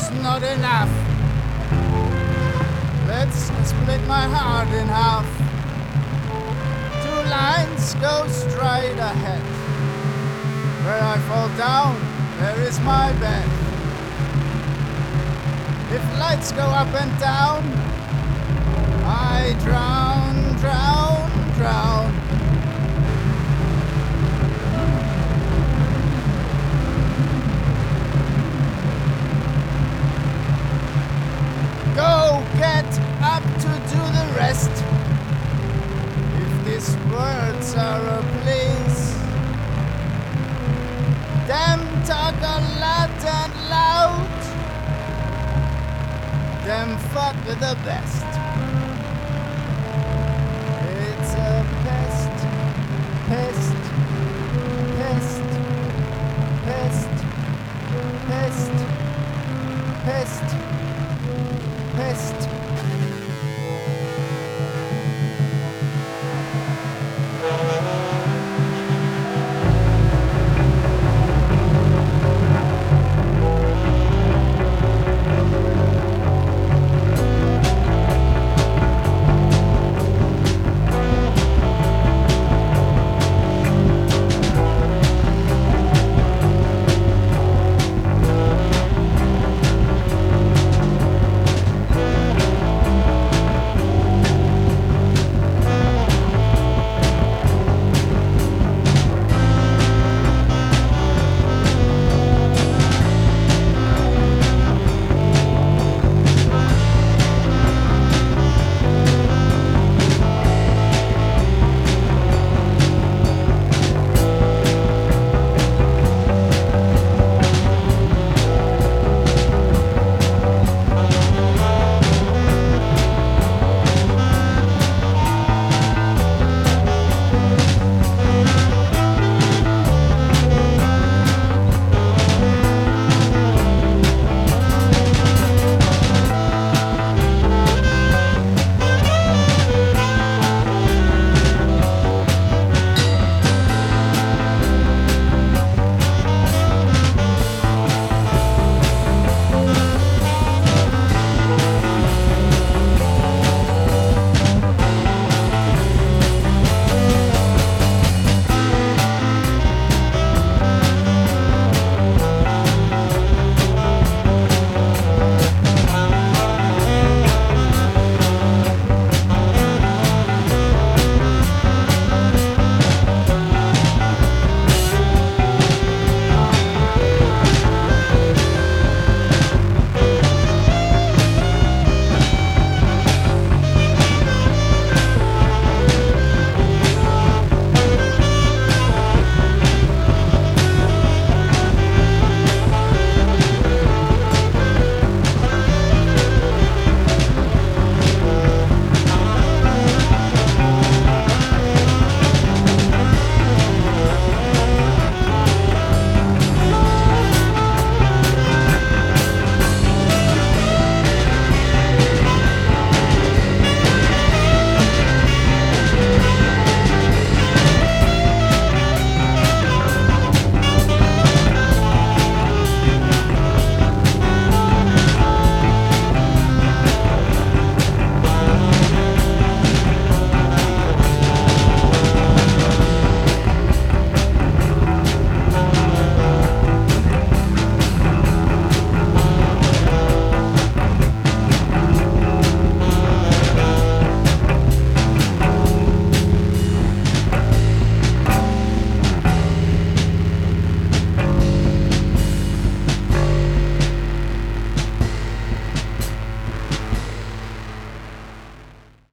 is not enough. Let's split my heart in half. Two lines go straight ahead. Where I fall down, there is my bed. If lights go up and down, I drown, drown, drown. Go get up to do the rest. If these words are a place, them talk a lot and loud, them fuck with the best. It's a pest, pest, pest, pest, pest, pest.